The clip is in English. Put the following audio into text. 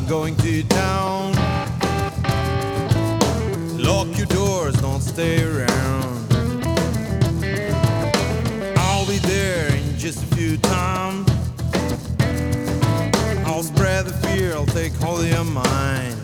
I'm going to town. Lock your doors, don't stay around. I'll be there in just a few times. I'll spread the fear, I'll take hold of your mind.